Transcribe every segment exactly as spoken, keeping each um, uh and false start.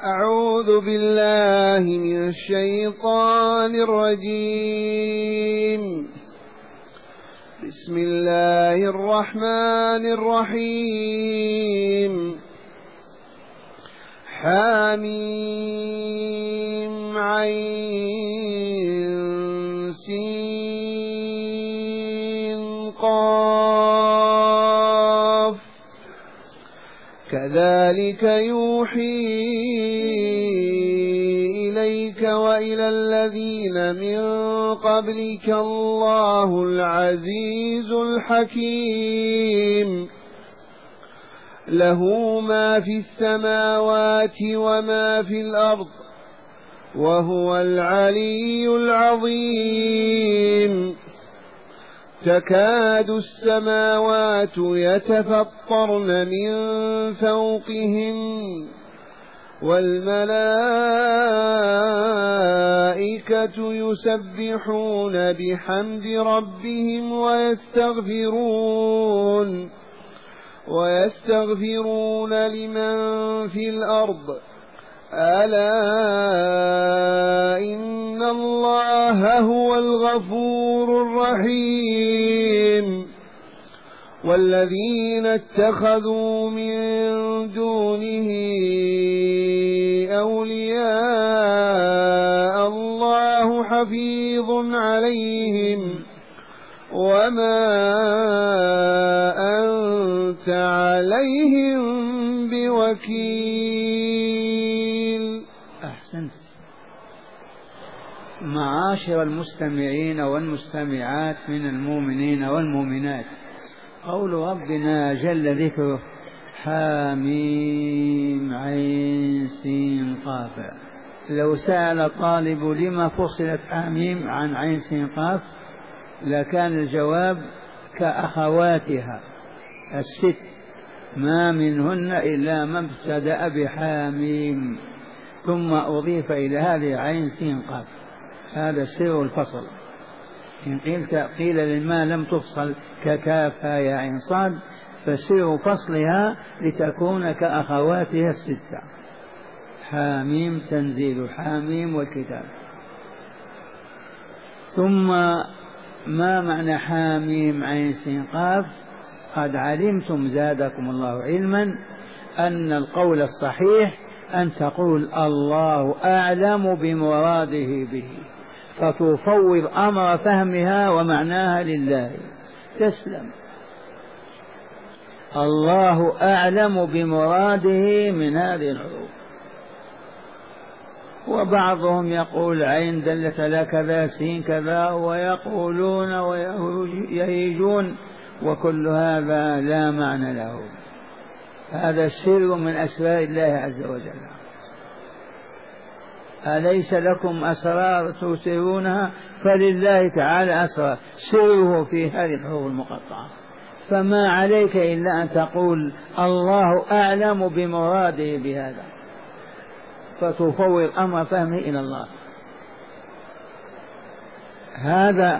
أعوذ بالله من الشيطان الرجيم. بسم الله الرحمن الرحيم. حاميم عين سين قاف كذلك يوحي إليك وإلى الذين من قبلك الله العزيز الحكيم. له ما في السماوات وما في الأرض وهو العلي العظيم. تكاد السماوات يتفطرن من فوقهن والملائكة يسبحون بحمد ربهم ويستغفرون ويستغفرون لمن في الأرض ألا إن الله هو الغفور الرحيم. والذين اتخذوا من دونه أولياء الله حفيظ عليهم وما أنت عليهم بوكيل. أحسنت. معاشر المستمعين والمستمعات من المؤمنين والمؤمنات، قول ربنا جل ذكره حاميم عين سين قاف. لو سأل طالب لما فصلت حاميم عن عين سين قاف لكان الجواب كأخواتها الست، ما منهن إلا ما ابتدأ بحاميم ثم أضيف إلى هذه عين سين قاف. هذا سر الفصل. إن قيلت قيل لما لم تفصل ككافها يا عين صاد، فسر فصلها لتكون كأخواتها الستة. حاميم تنزيل حاميم والكتاب. ثم ما معنى حاميم عين سين قاف؟ قد علمتم زادكم الله علما أن القول الصحيح أن تقول الله أعلم بمراده به، فتفوض أمر فهمها ومعناها لله. تسلم. الله أعلم بمراده من هذه الحروف. وبعضهم يقول عين دلت على كذا سين كذا، ويقولون ويهيجون، وكل هذا لا معنى له. هذا سر من أسرار الله عز وجل. أليس لكم أسرار تسرونها؟ فلله تعالى أسرار سره في هذه الحروف المقطعة. فما عليك إلا أن تقول الله أعلم بمراده بهذا، فتفوض أمر فهمه إلى الله. هذا.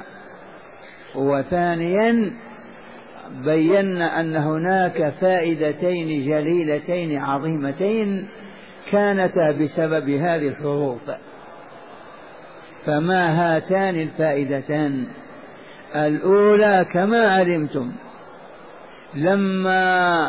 وثانيا بينا أن هناك فائدتين جليلتين عظيمتين كانتا بسبب هذه الحروف. فما هاتان الفائدتان؟ الأولى كما علمتم لما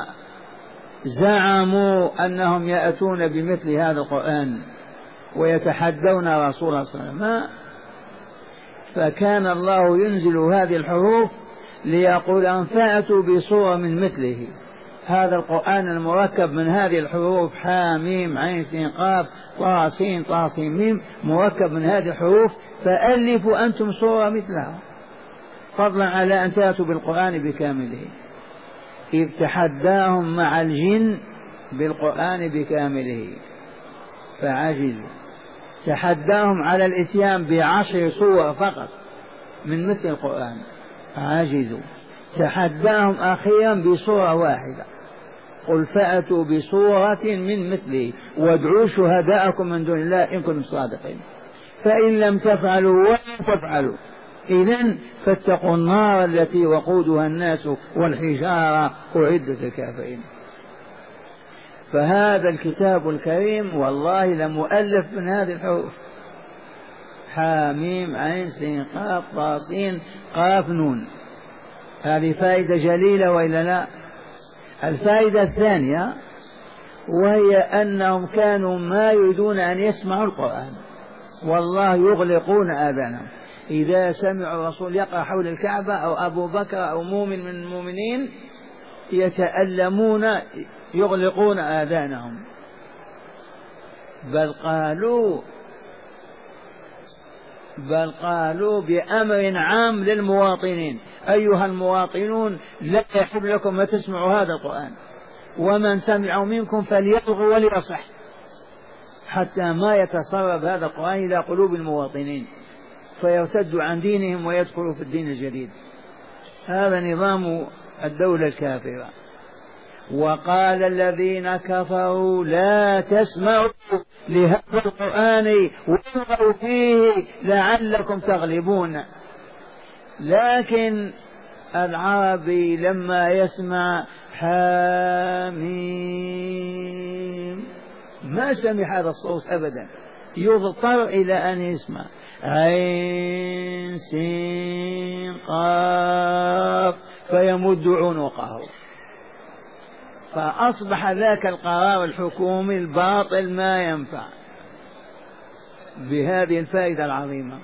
زعموا أنهم يأتون بمثل هذا القرآن ويتحدون رسول الله صلى الله عليه وسلم، فكان الله ينزل هذه الحروف ليقول أن فأتوا بصورة من مثله. هذا القرآن المركب من هذه الحروف حاميم عين سين قاف طا سين طا سين ميم، مركب من هذه الحروف، فألفوا أنتم صورة مثلها، فضلا على أن تأتوا بالقرآن بكامله. إذ تحداهم مع الجن بالقرآن بكامله فعجزوا. تحداهم على الإتيان بعشر صور فقط من مثل القرآن عجزوا. تحداهم أخيرا بصورة واحدة، قل فأتوا بصورة من مثله وادعوا شهداءكم من دون الله إن كنتم صادقين، فإن لم تفعلوا ولن تفعلوا إذن فاتقوا النار التي وقودها الناس والحجارة أعدت للكافرين. فهذا الكتاب الكريم والله لمؤلف من هذه الحروف، حاميم عين سين قاف طا سين قاف نون. هذه فائدة جليلة وإلا لا؟ الفائدة الثانية وهي أنهم كانوا ما يريدون أن يسمعوا القرآن، والله يغلقون آذانهم. إذا سمعوا الرسول يقرأ حول الكعبة أو أبو بكر أو مؤمن من المؤمنين يتألمون، يغلقون آذانهم. بل قالوا بل قالوا بأمر عام للمواطنين: أيها المواطنون لا يحل لكم أن تسمعوا هذا القرآن، ومن سمعوا منكم فليلغوا وليصح، حتى ما يتسرب هذا القرآن إلى قلوب المواطنين فيرتدوا عن دينهم ويدخلوا في الدين الجديد. هذا نظام الدولة الكافرة. وقال الذين كفروا: لا تسمعوا لهذا القرآن والغوا فيه لعلكم تغلبون. لكن العربي لما يسمع حاميم ما سمع هذا الصوت أبدا، يضطر إلى أن يسمع عين سين قاف فيمد عنقه، فأصبح ذاك القرار الحكومي الباطل ما ينفع. بهذه الفائدة العظيمة،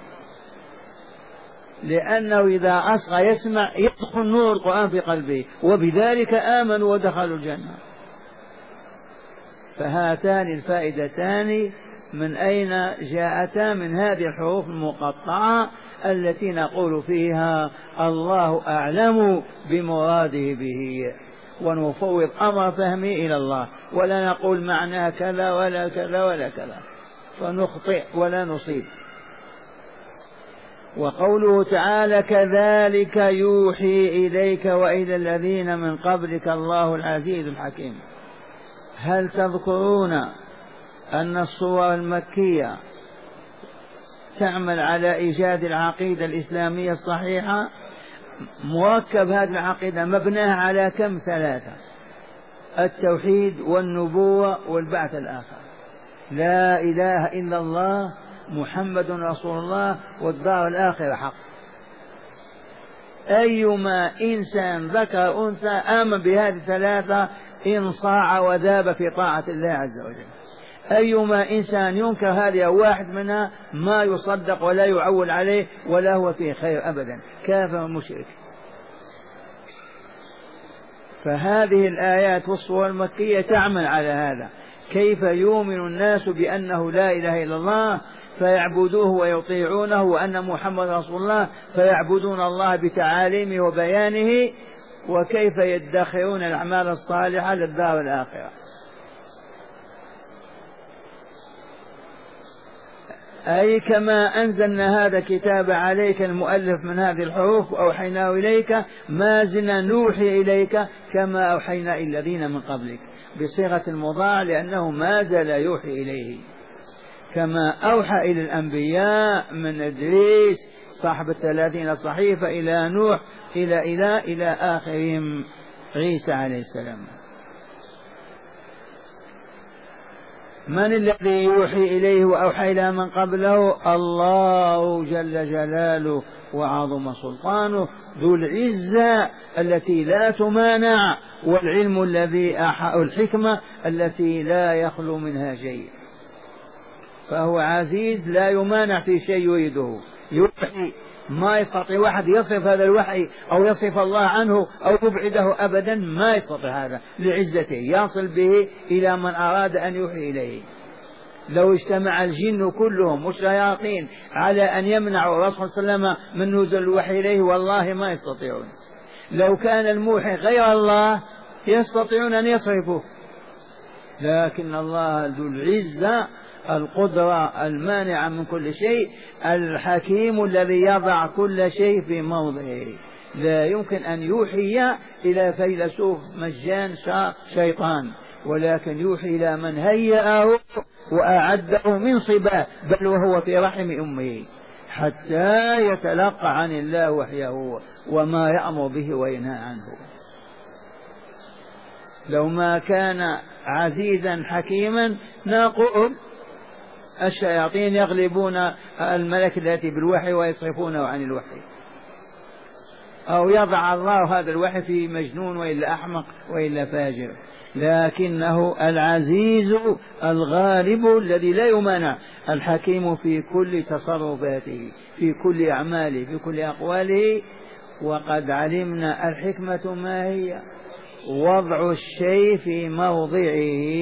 لأنه إذا أصغى يسمع يدخل نور القرآن في قلبه، وبذلك آمنوا ودخلوا الجنة. فهاتان الفائدتان من أين جاءتا؟ من هذه الحروف المقطعة التي نقول فيها الله أعلم بمراده به، ونفوض أمر فهمي إلى الله، ولا نقول معناه كذا ولا كذا ولا كذا فنخطئ ولا نصيب. وقوله تعالى: كذلك يوحي إليك وإلى الذين من قبلك الله العزيز الحكيم. هل تذكرون أن الصور المكية تعمل على إيجاد العقيدة الإسلامية الصحيحة؟ مركب هذه العقيدة مبناها على كم؟ ثلاثة: التوحيد والنبوة والبعث الآخر، لا إله إلا الله محمد رسول الله والدار الآخرة حق. أيما إنسان ذكر أنثى آمن بهذه الثلاثة انصاع وذاب في طاعة الله عز وجل. أيما إنسان ينكر هذه واحد منها ما يصدق ولا يعول عليه ولا هو فيه خير أبدا، كافر مشرك. فهذه الآيات والصور المكية تعمل على هذا. كيف يؤمن الناس بأنه لا إله إلا الله فيعبدوه ويطيعونه، وأن محمد رسول الله فيعبدون الله بتعاليمه وبيانه، وكيف يدخرون الأعمال الصالحة للدار الآخرة. أي كما أنزلنا هذا الكتاب عليك المؤلف من هذه الحروف وأوحيناه إليك ما زلنا نوحي إليك كما أوحينا إلى الذين من قبلك، بصيغة المضارع لأنه ما زال يوحي إليه، كما أوحى إلى الأنبياء من إدريس صاحب الثلاثين صحيفة إلى نوح إلى إلى إلى آخرهم عيسى عليه السلام. من الذي يوحي إليه وأوحى إلى من قبله؟ الله جل جلاله وعظم سلطانه ذو العزة التي لا تمانع، والعلم الذي الحكمة التي لا يخلو منها شيء. فهو عزيز لا يمانع في شيء يريده. يوحي ما يستطيع واحد يصف هذا الوحي أو يصف الله عنه أو يبعده أبدا، ما يستطيع هذا لعزته، يصل به إلى من أراد أن يوحي إليه. لو اجتمع الجن كلهم والشياطين على أن يمنعوا الرسول صلى الله عليه وسلم من نزول الوحي إليه والله ما يستطيعون. لو كان الموحي غير الله يستطيعون أن يصرفوا، لكن الله ذو العزة القدرة المانعة من كل شيء، الحكيم الذي يضع كل شيء في موضعه. لا يمكن أن يوحي إلى فيلسوف مجان شيطان، ولكن يوحي إلى من هيأه وأعده من صباه بل وهو في رحم أمه، حتى يتلقى عن الله وحيه وما يأمر به وينهى عنه. لو ما كان عزيزا حكيما نقول الشياطين يغلبون الملك التي بالوحي ويصرفونه عن الوحي، أو يضع الله هذا الوحي في مجنون وإلا أحمق وإلا فاجر، لكنه العزيز الغالب الذي لا يمانع، الحكيم في كل تصرفاته في كل أعماله في كل أقواله. وقد علمنا الحكمة ما هي؟ وضع الشيء في موضعه،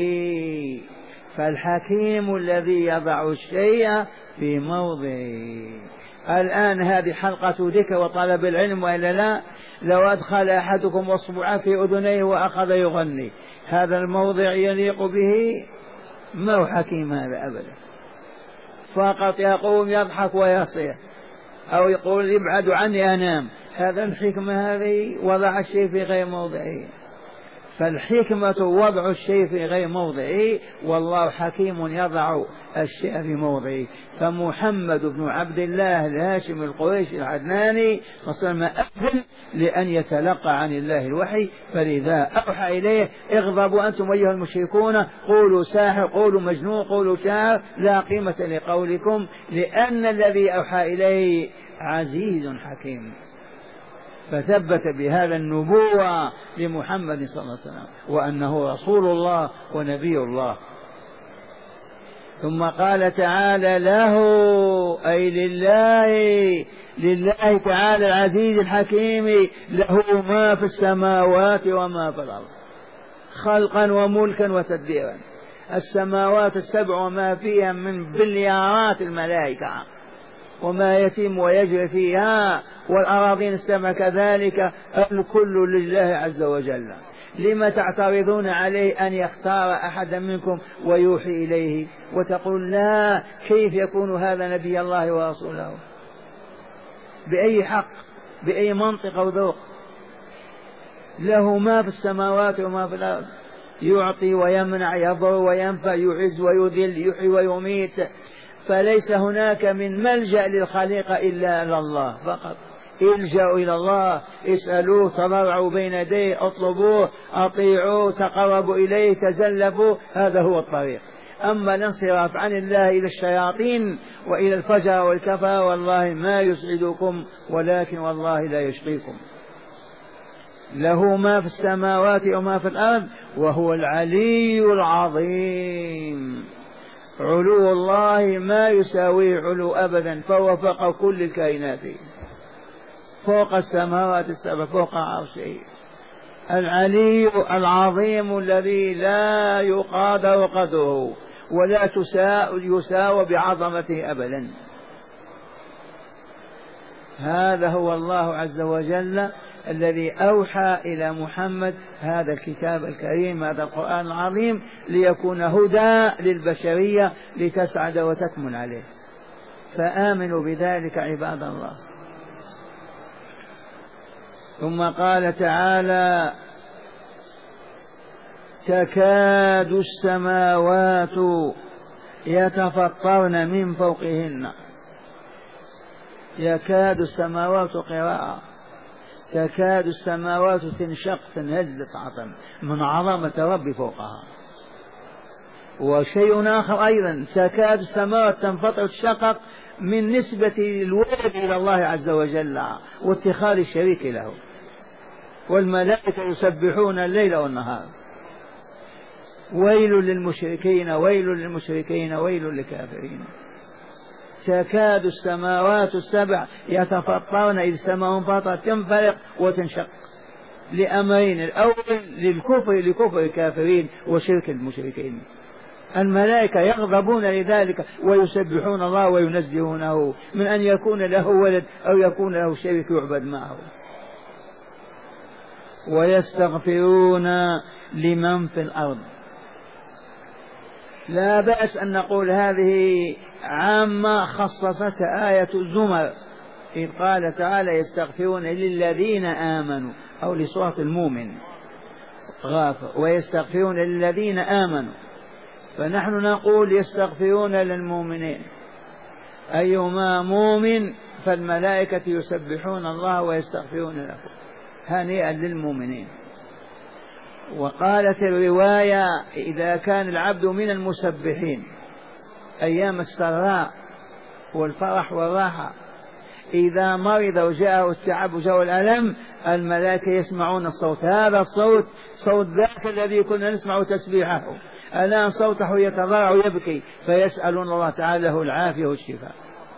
فالحكيم الذي يضع الشيء في موضعه. الآن هذه حلقة ذكر وطلب العلم وإلا لا؟ لو أدخل أحدكم أصبعه في أذنيه وأخذ يغني، هذا الموضع يليق به؟ ما هو حكيم هذا أبدا، فقط يقوم يضحك ويصيح أو يقول ابعدوا عني أنام. هذا الحكمة هذه وضع الشيء في غير موضعه. فالحكمة وضع الشيء في غير موضعه، والله حكيم يضع الشيء في موضعه. فمحمد بن عبد الله الهاشمي القريشي العدناني صلى الله عليه وسلم أهل لأن يتلقى عن الله الوحي، فلذا أوحى إليه اغضبوا أنتم أيها المشركون، قولوا ساحر، قولوا مجنون، قولوا شاعر، لا قيمة لقولكم، لأن الذي أوحى إليه عزيز حكيم. فثبت بهذا النبوة لمحمد صلى الله عليه وسلم وأنه رسول الله ونبي الله. ثم قال تعالى له أي لله لله تعالى العزيز الحكيم له ما في السماوات وما في الأرض خلقا وملكا وتدبيرا. السماوات السبع وما فيها من بليارات الملائكة وما يتم ويجري فيها، والأراضين السبع كذلك، الكل لله عز وجل. لما تعترضون عليه أن يختار أحدا منكم ويوحي إليه وتقول لا، كيف يكون هذا نبي الله ورسوله؟ بأي حق؟ بأي منطق أو ذوق؟ له ما في السماوات وما في الأرض، يعطي ويمنع، يضر وينفع، يعز ويذل، يحيي ويميت. فليس هناك من ملجأ للخليقة إلا إلى الله فقط. الجأوا إلى الله، اسألوه، تضرعوا بين يديه، اطلبوه، أطيعوه، تقربوا إليه، تزلفوا، هذا هو الطريق. أما الانصراف عن الله إلى الشياطين وإلى الفجر والكفر والله ما يسعدكم، ولكن والله لا يشقيكم. له ما في السماوات وما في الأرض وهو العلي العظيم. علو الله ما يساوي علو أبدا، فهو فوق كل الكائنات، فوق السماوات السبع، فوق عرشه. العلي العظيم الذي لا يقادر قدره ولا يساوى بعظمته أبدا. هذا هو الله عز وجل الذي أوحى إلى محمد هذا الكتاب الكريم، هذا القرآن العظيم، ليكون هدى للبشرية لتسعد وتكمل عليه. فآمنوا بذلك عباد الله. ثم قال تعالى تكاد السماوات يتفطرن من فوقهن. يكاد السماوات قراءة، تكاد السماوات تنشق تنهز عظم من عظمة رب فوقها. وشيء آخر أيضا، تكاد السماوات تنفطر تشقق من نسبة الولد إلى الله عز وجل واتخاذ الشريك له. والملائكة يسبحون الليل والنهار. ويل للمشركين ويل للمشركين ويل للكافرين. تكاد السماوات السبع يتفطرن، إذ السماء انفطرت تنفرق وتنشق لأمرين: الأول للكفر لكفر الكافرين وشرك المشركين. الملائكة يغضبون لذلك ويسبحون الله وينزهونه من أن يكون له ولد أو يكون له شريك يعبد معه. ويستغفرون لمن في الأرض. لا بأس أن نقول هذه عامة خصصتها آية الزمر، إذ قال تعالى يستغفرون للذين آمنوا، أو لسورة المؤمن غافر، ويستغفرون للذين آمنوا. فنحن نقول يستغفرون للمؤمنين، أيما مؤمن فالملائكة يسبحون الله ويستغفرون له، هنيئا للمؤمنين. وقالت الرواية إذا كان العبد من المسبحين أيام السراء والفرح والراحة، إذا مرض وجاءه التعب وجاءه الألم الملائكة يسمعون الصوت، هذا الصوت صوت ذاك الذي كنا نسمع تسبيحه، الآن صوته يتضرع ويبكي، فيسألون الله تعالى له العافية والشفاء.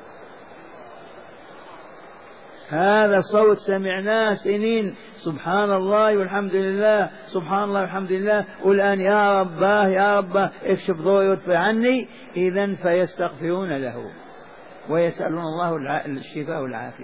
هذا الصوت سمعناه سنين، سبحان الله والحمد لله، سبحان الله والحمد لله، والآن يا رباه يا رباه اكشف ضوئي وادفع عني. إذن فيستغفرون له ويسألون الله الشفاء والعافية.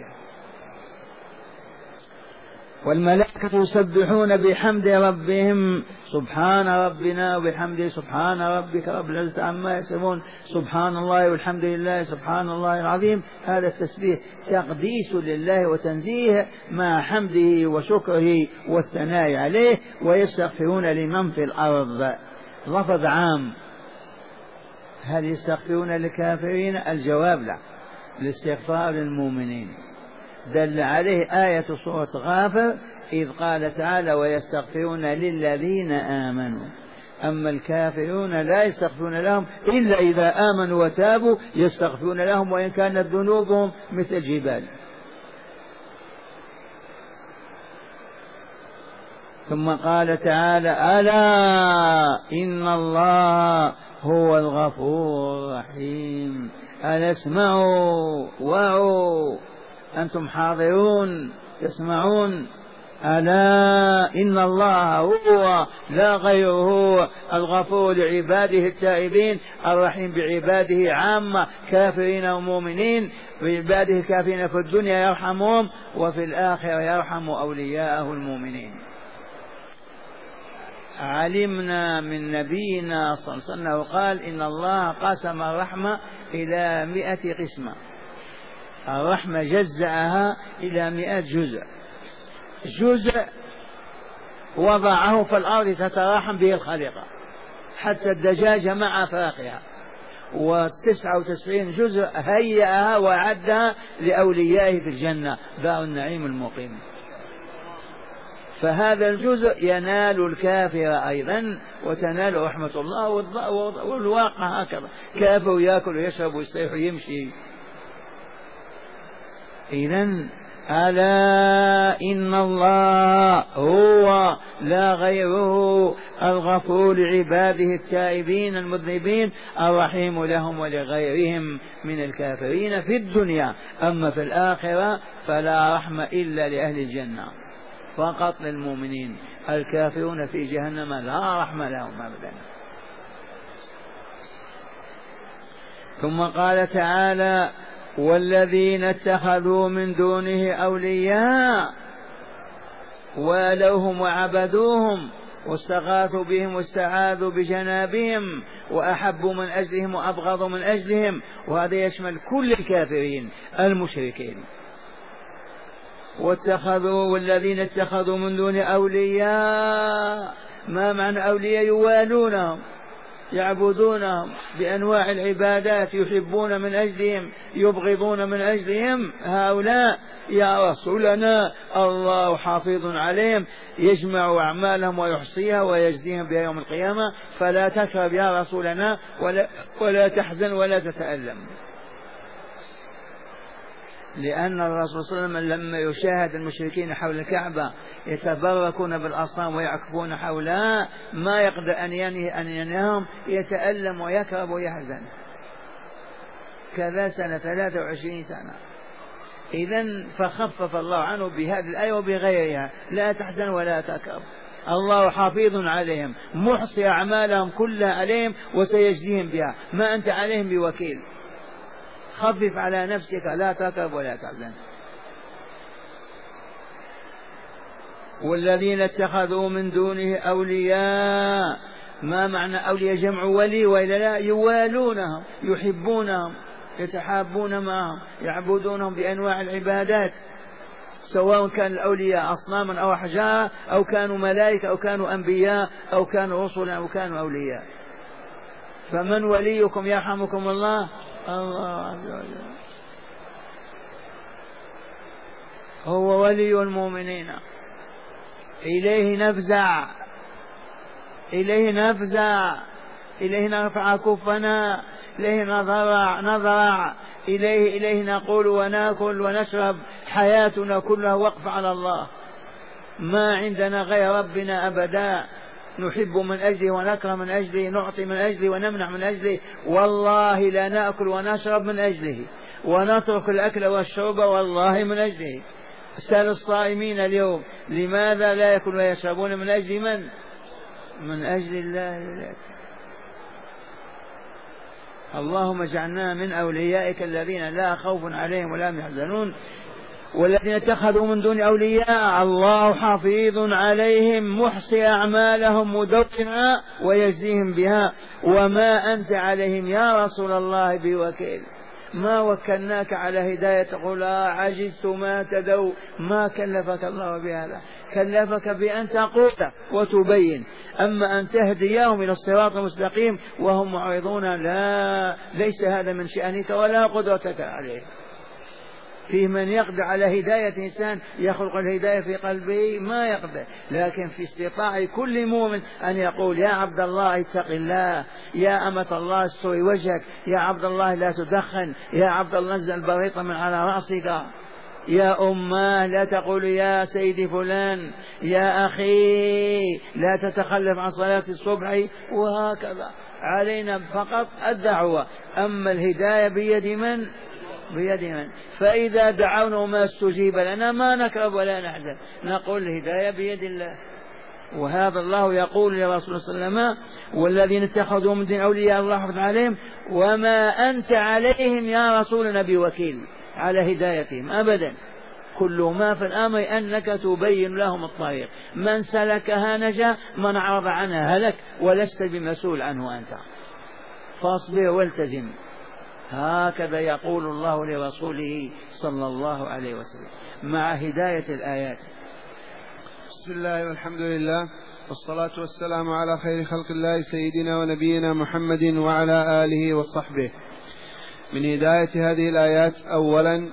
والملائكة يسبحون بحمد ربهم، سبحان ربنا وبحمده، سبحان ربك رب العزة عما يصفون، سبحان الله والحمد لله، سبحان الله العظيم. هذا التسبيح تقديس لله وتنزيه مع حمده وشكره والثناء عليه. ويستغفرون لمن في الأرض، لفظ عام. هل يستغفرون للكافرين؟ الجواب لا، الاستغفار للمؤمنين. دل عليه آية سورة غافر إذ قال تعالى ويستغفرون للذين آمنوا. أما الكافرون لا يستغفرون لهم إلا إذا آمنوا وتابوا، يستغفرون لهم وإن كانت ذنوبهم مثل الجبال. ثم قال تعالى ألا إن الله هو الغفور الرحيم. ألا اسمعوا وعوا، أنتم حاضرون تسمعون. ألا إن الله هو لا غيره الغفور لعباده التائبين، الرحيم بعباده عامة كافرين ومؤمنين. بعباده الكافرين في الدنيا يرحمهم، وفي الآخرة يرحم أولياءه المؤمنين. علمنا من نبينا صلى الله عليه وسلم وقال إن الله قسم الرحمة إلى مئة قسمة، الرحمة جزأها إلى مئة جزء. جزء وضعه في الأرض تتراحم به الخليقة حتى الدجاجة مع فراخها، وتسعة وتسعين جزء هيئها وعدها لأوليائه في الجنة دار النعيم المقيم. فهذا الجزء ينال الكافر أيضا وتنال رحمة الله، والواقع هكذا، كافر يأكل ويشرب ويستريح ويمشي. إذن ألا إن الله هو لا غيره الغفور لعباده التائبين المذنبين، الرحيم لهم ولغيرهم من الكافرين في الدنيا. أما في الآخرة فلا رحمة إلا لأهل الجنة فقط للمؤمنين، الكافرون في جهنم لا رحمة لهم أبدا. ثم قال تعالى والذين اتخذوا من دونه أولياء والوهم وعبدوهم واستغاثوا بهم واستعاذوا بجنابهم وأحبوا من أجلهم وأبغضوا من أجلهم، وهذا يشمل كل الكافرين المشركين. واتخذوا والذين اتخذوا من دون أولياء، ما معنى أولياء؟ يوالونهم يعبدونهم بأنواع العبادات، يحبون من أجلهم يبغضون من أجلهم. هؤلاء يا رسولنا الله حافظ عليهم، يجمع أعمالهم ويحصيها ويجزيهم بها يوم القيامة، فلا تكرب يا رسولنا ولا, ولا تحزن ولا تتألم. لأن الرسول صلى الله عليه وسلم لما يشاهد المشركين حول الكعبة يتبركون بالأصنام ويعكفون حولها ما يقدر أن ينهي أن ينههم، يتألم ويكرب ويحزن. كذا سنة ثلاثة وعشرين سنة. إذن فخفف الله عنه بهذه الآية وبغيرها، لا تحزن ولا تكرب، الله حافظ عليهم محصي أعمالهم كلها عليهم وسيجزيهم بها، ما أنت عليهم بوكيل. خفف على نفسك، لا تكرب ولا تحزن. والذين اتخذوا من دونه أولياء، ما معنى أولياء؟ جمع ولي، وإلا لا يوالونهم يحبونهم يتحابون معهم يعبدونهم بأنواع العبادات، سواء كان الأولياء أصناما أو أحجار أو كانوا ملائكة أو كانوا أنبياء أو كانوا رسلا أو كانوا أولياء. فمن وليكم يرحمكم الله؟ الله عز وجل هو ولي المؤمنين، إليه نفزع إليه نفزع، إليه نرفع كفنا، إليه نضرع نضرع إليه إليه نقول ونأكل ونشرب، حياتنا كلها وقف على الله، ما عندنا غير ربنا أبدا، نحب من أجله ونكره من أجله، نعطي من أجله ونمنع من أجله، والله لا نأكل ونشرب من أجله، ونترك الأكل والشرب والله من أجله. سأل الصائمين اليوم لماذا لا يأكل ويشربون؟ من أجل من؟ من أجل الله لله. اللهم اجعلنا من أوليائك الذين لا خوف عليهم ولا هم يحزنون، والذين اتخذوا من دون أولياء الله حفيظ عليهم محصي أعمالهم مدونها ويجزيهم بها، وما أنت عليهم يا رسول الله بوكيل، ما وكلناك على هداية تقول عجزت ما تدوا، ما كلفك الله بهذا، كلفك بأن تقول وتبين، أما أن تهديهم إلى الصراط المستقيم وهم معرضون لا، ليس هذا من شأنك ولا قدرتك عليه. فيه من يقدر على هداية إنسان يخلق الهداية في قلبه ما يقدر، لكن في استطاع كل مؤمن أن يقول يا عبد الله اتق الله، يا أمة الله استوي وجهك، يا عبد الله لا تدخن، يا عبد الله نزل البريط من على رأسك، يا أماه لا تقول يا سيدي فلان، يا أخي لا تتخلف عن صلاة الصبح، وهكذا. علينا فقط الدعوة، أما الهداية بيد من؟ بيد من؟ فإذا دعونا وما استجيب لنا ما نكرب ولا نحزن، نقول الهداية بيد الله. وهذا الله يقول لرسول الله صلى الله عليه وسلم والذين اتخذوا من دون أولياء الله حفظ عليهم وما أنت عليهم يا رسولنا بوكيل على هدايتهم أبدا، كل ما في الأمر أنك تبين لهم الطريق، من سلكها نجا، من عرض عنها هلك، ولست بمسؤول عنه أنت، فاصبر والتزم. هكذا يقول الله لرسوله صلى الله عليه وسلم مع هداية الآيات. بسم الله والحمد لله والصلاة والسلام على خير خلق الله سيدنا ونبينا محمد وعلى آله وصحبه. من هداية هذه الآيات أولا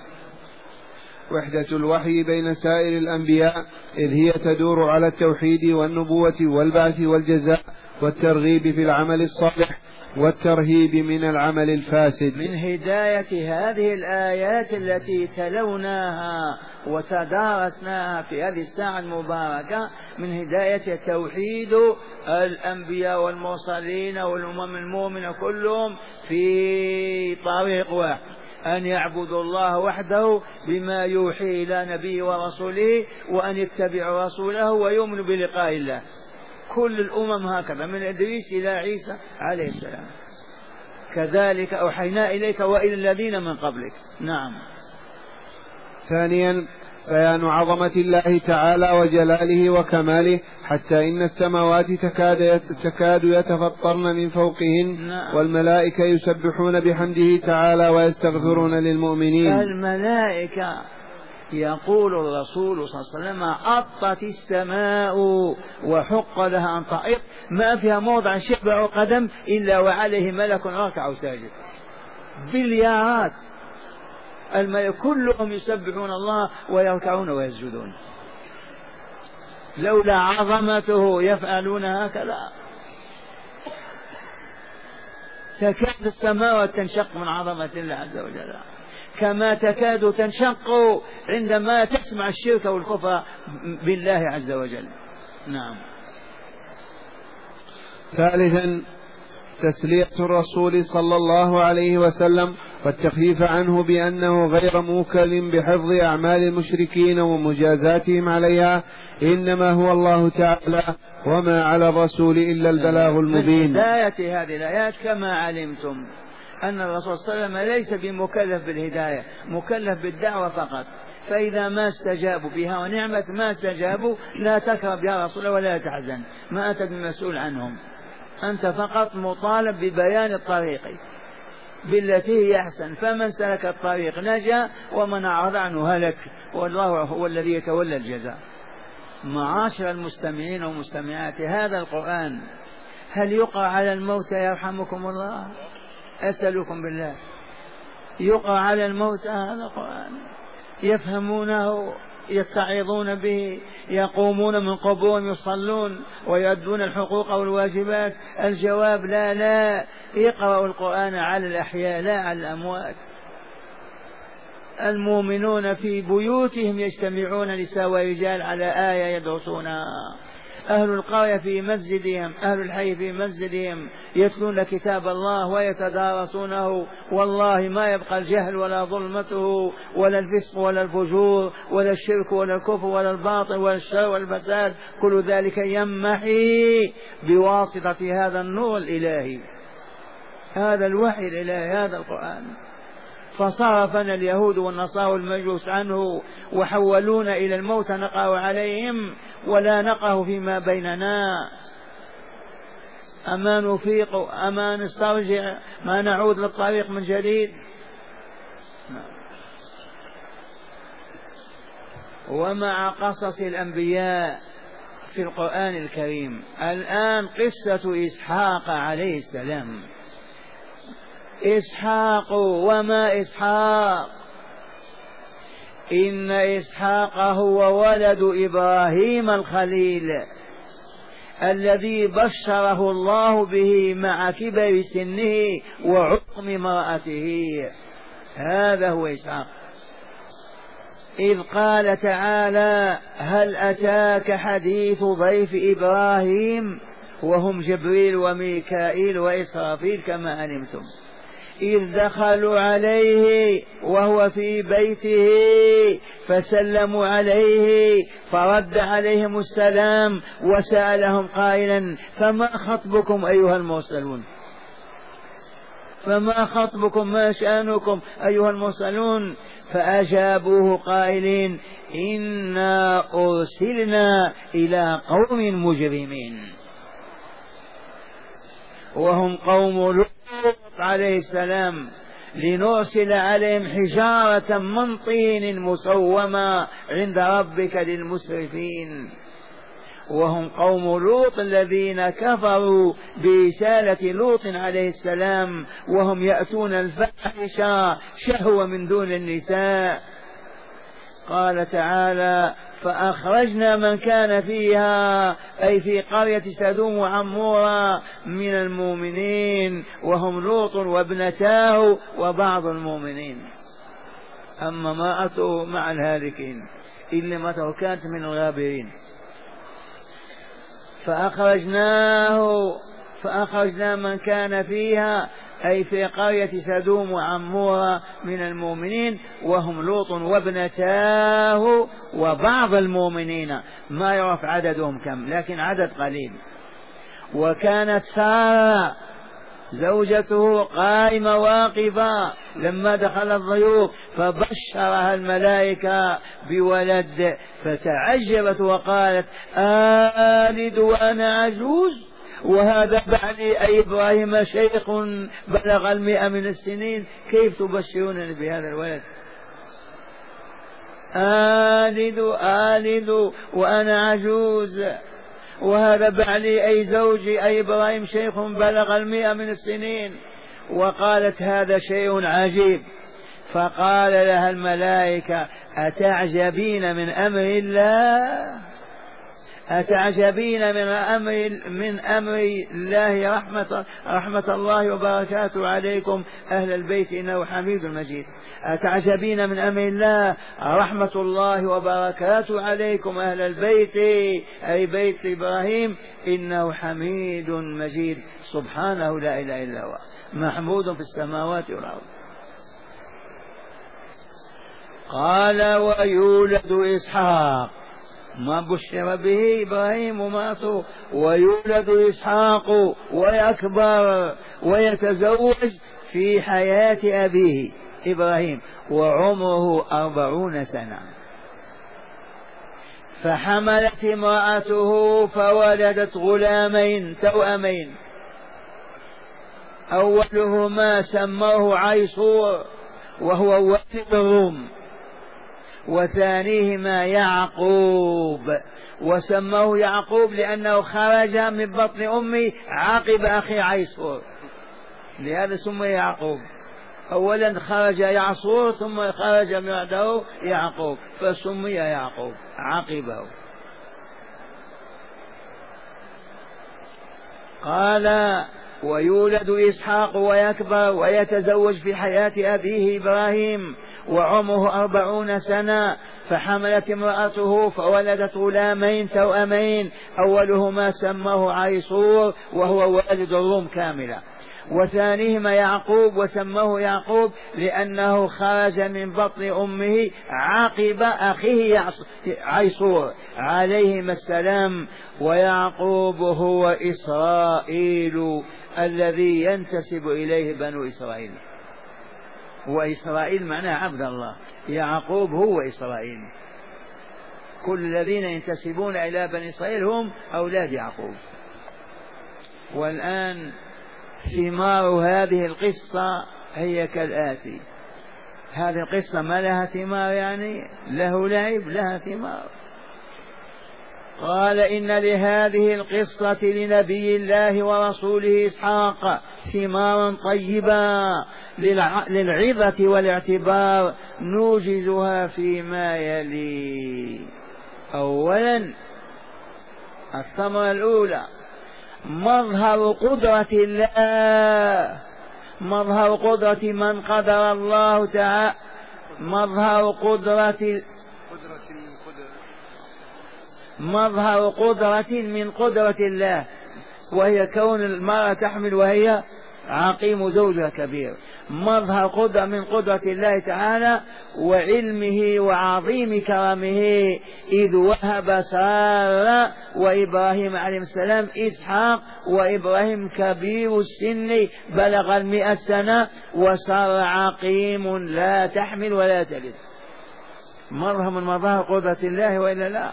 وحدة الوحي بين سائر الأنبياء، إذ هي تدور على التوحيد والنبوة والبعث والجزاء والترغيب في العمل الصالح والترهيب من العمل الفاسد. من هداية هذه الآيات التي تلوناها وتدارسناها في هذه الساعة المباركة، من هداية توحيد الأنبياء والمرسلين والأمم المؤمنة كلهم في طريق واحد، أن يعبدوا الله وحده بما يوحي إلى نبيه ورسوله، وأن يتبعوا رسوله ويؤمنوا بلقاء الله. كل الأمم هكذا من إدريس إلى عيسى عليه السلام، كذلك أوحينا إليك وإلى الذين من قبلك. نعم. ثانيا بيان عظمة الله تعالى وجلاله وكماله، حتى إن السماوات تكاد, تكاد يتفطرن من فوقهن. نعم. والملائكة يسبحون بحمده تعالى ويستغفرون للمؤمنين. الملائكة يقول الرسول صلى الله عليه وسلم أطت السماء وحق لها أن تأط، ما فيها موضع شبع قدم إلا وعليه ملك راكع ساجد، بليارات الملك كلهم يسبحون الله ويركعون ويسجدون، لولا عظمته يفعلون هكذا. تكاد السماوات تنشق من عظمة الله عز وجل، كما تكاد تنشق عندما تسمع الشرك والكفر بالله عز وجل. نعم. ثالثا تسلية الرسول صلى الله عليه وسلم والتخفيف عنه بأنه غير موكل بحفظ أعمال المشركين ومجازاتهم عليها، إنما هو الله تعالى وما على الرسول إلا البلاغ المبين. من هداية هذه الآيات كما علمتم أن الرسول صلى الله عليه وسلم ليس بمكلف بالهداية، مكلف بالدعوة فقط، فإذا ما استجابوا بها ونعمة ما استجابوا لا تكرب يا رسول الله ولا تحزن، ما أنت بمسؤول عنهم، أنت فقط مطالب ببيان الطريق بالتي هي أحسن، فمن سلك الطريق نجا ومن أعرض عنه هلك، والله هو الذي يتولى الجزاء. معاشر المستمعين والمستمعات، هذا القرآن هل يقرأ على الموتى يرحمكم الله؟ أسألكم بالله، يقرأ على الموتى هذا القرآن؟ يفهمونه؟ يتعظون به، يقومون من قبورهم يصلون ويؤدون الحقوق والواجبات؟ الجواب لا لا، اقرأوا القرآن على الأحياء لا على الأموات. المؤمنون في بيوتهم يجتمعون نساء ورجال على آية يدرسونها، أهل القرية في مسجدهم، أهل الحي في مسجدهم، يتلون كتاب الله ويتدارسونه، والله ما يبقى الجهل ولا ظلمته ولا الفسق ولا الفجور ولا الشرك ولا الكفر ولا الباطل ولا الشر والفساد، كل ذلك يمحي بواسطة هذا النور الإلهي، هذا الوحي الإلهي، هذا القرآن. فصرفنا اليهود والنصارى والمجوس عنه وحولونا إلى الموت نقع عليهم ولا نقع فيما بيننا. أما نفيق، أما نسترجع، ما نعود للطريق من جديد. ومع قصص الأنبياء في القرآن الكريم الآن قصة إسحاق عليه السلام. إسحاق، وما إسحاق؟ إن إسحاق هو ولد إبراهيم الخليل الذي بشره الله به مع كبر سنه وعقم امرأته، هذا هو إسحاق. إذ قال تعالى: هل أتاك حديث ضيف إبراهيم، وهم جبريل وميكائيل وإسرافيل كما علمتم، إذ دخلوا عليه وهو في بيته فسلموا عليه فرد عليهم السلام وسألهم قائلا: فما خطبكم أيها المرسلون؟ فما خطبكم، ما شأنكم أيها المرسلون؟ فأجابوه قائلين: إنا أرسلنا إلى قوم مجرمين، وهم قوم لوط عليه السلام، لنرسل عليهم حجارة من طين مسومة عند ربك للمسرفين. وهم قوم لوط الذين كفروا برسالة لوط عليه السلام، وهم يأتون الفاحشة شهوة من دون النساء. قال تعالى: فأخرجنا من كان فيها، أي في قرية سدوم وعمورة، من المؤمنين، وهم لوط وابنتاه وبعض المؤمنين. أما ما أتوا مع الهالكين إلا ما كانت من الغابرين. فأخرجناه فأخرجنا من كان فيها، أي في قرية سدوم وعمورة، من المؤمنين، وهم لوط وابنتاه وبعض المؤمنين، ما يعرف عددهم كم، لكن عدد قليل. وكانت سارة زوجته قائمة واقفة لما دخل الضيوف، فبشرها الملائكة بولد، فتعجبت وقالت: آلد وأنا عجوز وهذا بعلي أي إبراهيم شيخ بلغ المئة من السنين، كيف تبشرونني بهذا الولد؟ آلد آلد وأنا عجوز وهذا بعلي أي زوجي أي إبراهيم شيخ بلغ المئة من السنين. وقالت: هذا شيء عجيب. فقال لها الملائكة: أتعجبين من أمر الله؟ أتعجبين من أمر من أمر الله؟ رحمة رحمة الله وبركاته عليكم أهل البيت إنه حميد مجيد. أتعجبين من أمر الله، رحمة الله وبركاته عليكم أهل البيت، أي بيت إبراهيم، إنه حميد مجيد، سبحانه لا إله إلا هو، محمود في السماوات والأرض. قال: ويولد إسحاق، ما بشر به إبراهيم وماته، ويولد إسحاق ويكبر ويتزوج في حياة أبيه إبراهيم وعمره أربعون سنة. فحملت امرأته فولدت غلامين توأمين، أولهما سموه عيصور وهو ولد الروم، وثانيهما يعقوب، وسموه يعقوب لأنه خرج من بطن أمه عقب أخي عيصور، لهذا سمي يعقوب. أولا خرج يعصور ثم خرج بعده يعقوب فسمي يعقوب عقبه. قال ويولد إسحاق ويكبر ويتزوج في حياة أبيه إبراهيم وعمره أربعون سنة، فحملت امرأته فولدت غلامين توأمين، أولهما سماه عيصور وهو والد الروم كاملة، وثانيهما يعقوب وسماه يعقوب لأنه خرج من بطن أمه عقب أخيه عيصور عليهما السلام. ويعقوب هو إسرائيل الذي ينتسب إليه بنو إسرائيل، وإسرائيل معناه عبد الله، يعقوب هو إسرائيل، كل الذين ينتسبون إلى بني إسرائيل هم أولاد يعقوب. والآن ثمار هذه القصة هي كالآتي. هذه القصة ما لها ثمار يعني له لعب، لها ثمار. قال إن لهذه القصة لنبي الله ورسوله إسحاق ثمارا طيبة للعظة والاعتبار نوجزها فيما يلي. أولا الثمرة الأولى مظهر قدرة الله، مظهر قدرة من قدر الله تعالى، مظهر قدرة مظهر قدرة من قدرة الله، وهي كون المرأة تحمل وهي عقيم زوجها كبير، مظهر قدرة من قدرة الله تعالى وعلمه وعظيم كرمه، إذ وهب سارة وإبراهيم عليه السلام إسحاق، وإبراهيم كبير السن بلغ المئة سنة وصار عقيم لا تحمل ولا تلد. مظهر من مظاهر قدرة الله وإلا لا؟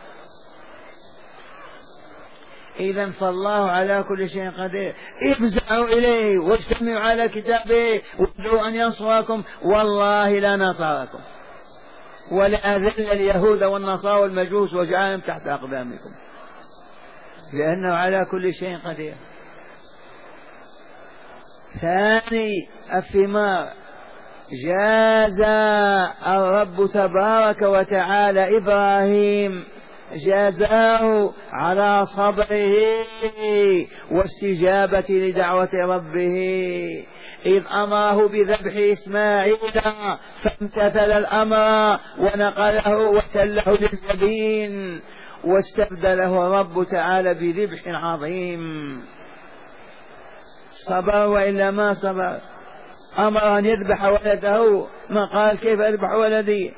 إذا فالله على كل شيء قدير. افزعوا إليه واجتمعوا على كتابه وادعوا أن ينصركم، والله لا نصركم ولا أذل اليهود والنصارى والمجوس وجعلهم تحت أقدامكم، لأنه على كل شيء قدير. ثاني الثمار جاز الرب تبارك وتعالى إبراهيم، جازاه على صبره واستجابة لدعوة ربه، إذ أمره بذبح إسماعيل فامتثل الأمر ونقله وسله للجبين، واستبدله الرب تعالى بذبح عظيم. صبر وإلا ما صبر، أمر أن يذبح ولده ما قال كيف أذبح ولدي،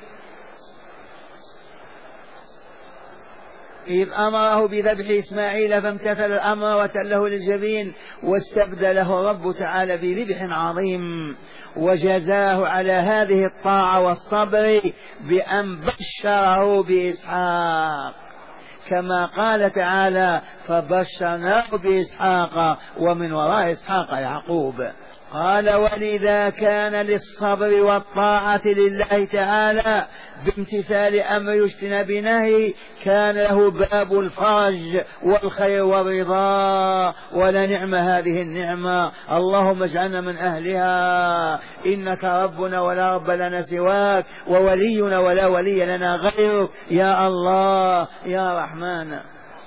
إذ أمره بذبح إسماعيل فامتثل الأمر وتله للجبين، واستبدله رب تعالى بذبح عظيم، وجزاه على هذه الطاعة والصبر بأن بشره بإسحاق، كما قال تعالى فبشرناه بإسحاق ومن وراء إسحاق يعقوب. قال ولذا كان للصبر والطاعة لله تعالى بامتثال أمر واجتناب نهي كان له باب الفرج والخير والرضا، ولنعم هذه النعمة، اللهم اجعلنا من أهلها، إنك ربنا ولا رب لنا سواك، وولينا ولا ولي لنا غيرك، يا الله يا رحمن.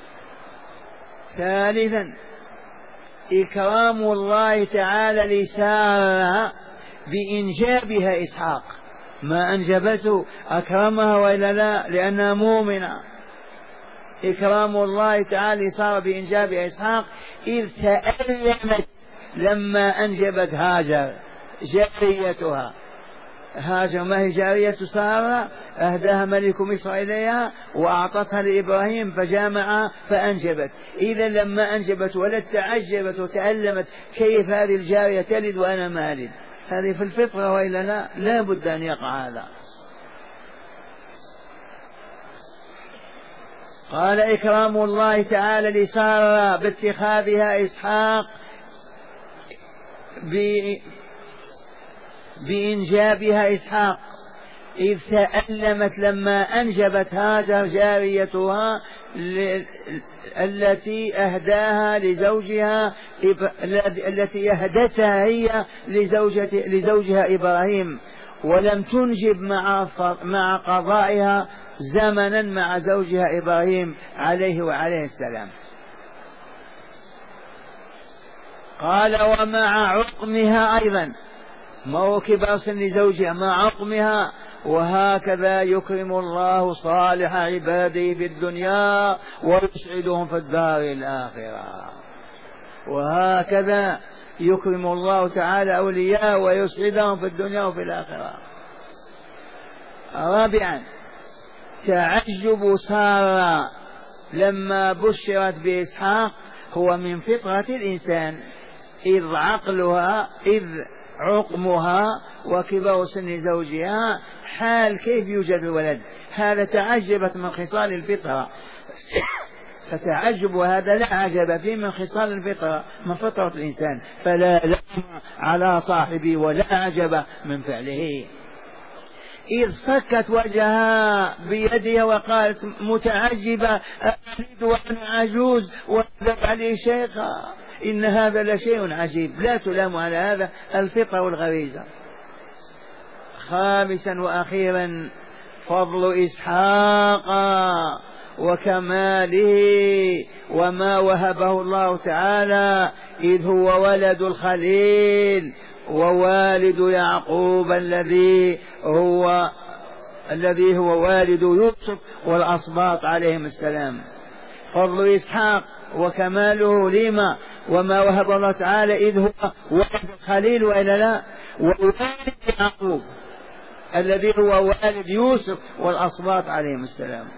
ثالثا إكرام الله تعالى لسارة بإنجابها إسحاق، ما أنجبته أكرمها وإلا لا، لأنها مؤمنة. إكرام الله تعالى لسارة بإنجابها إسحاق إذ تألمت لما أنجبت هاجر جاريتها. هاجر ما هي جارية سارة، أهداها ملك مصر إليها وأعطتها لإبراهيم فجامع فأنجبت. إذا لما أنجبت ولد تعجبت وتألمت، كيف هذه الجارية تلد وأنا ما ألد؟ هذه في الفطرة وإلا لا؟ لا بد أن يقع هذا. قال إكرام الله تعالى لسارة باتخاذها إسحاق بإنجابها إسحاق إذ تألمت لما أنجبت هاجر جاريتها التي أهداها لزوجها التي أهدتها هي لزوجها إبراهيم، ولم تنجب مع مع قضائها زمنا مع زوجها إبراهيم عليه وعليه السلام. قال ومع عقمها أيضا، ما هو كبار سن زوجها مع عقمها. وهكذا يكرم الله صالح عباده في الدنيا ويسعدهم في الدار الآخرة. وهكذا يكرم الله تعالى أولياء ويسعدهم في الدنيا وفي الآخرة. رابعا تعجب سارة لما بشرت بإسحاق هو من فطرة الإنسان، إذ عقلها إذ عقمها وكبر سن زوجها حال كيف يوجد الولد. هذا تعجبت من خصال الفطرة، فتعجب هذا لا عجب فيه من خصال الفطرة من فطرة الإنسان، فلا لوم على صاحبه ولا عجب من فعله. إذ صكت وجهها بيدها وقالت متعجبة أريد وأنا عجوز وأذب عليه شيخا، إن هذا لشيء عجيب. لا تلام على هذا الفطرة والغريزة. خامسا وأخيرا فضل إسحاق وكماله وما وهبه الله تعالى، إذ هو ولد الخليل ووالد يعقوب الذي هو الذي هو والد يوسف والأسباط عليهم السلام. فضل إسحاق وكماله لما وما وهب الله تعالى، إذ هو والد الخليل وإلا لا، ووالد يعقوب الذي هو والد يوسف والأسباط عليهم السلام.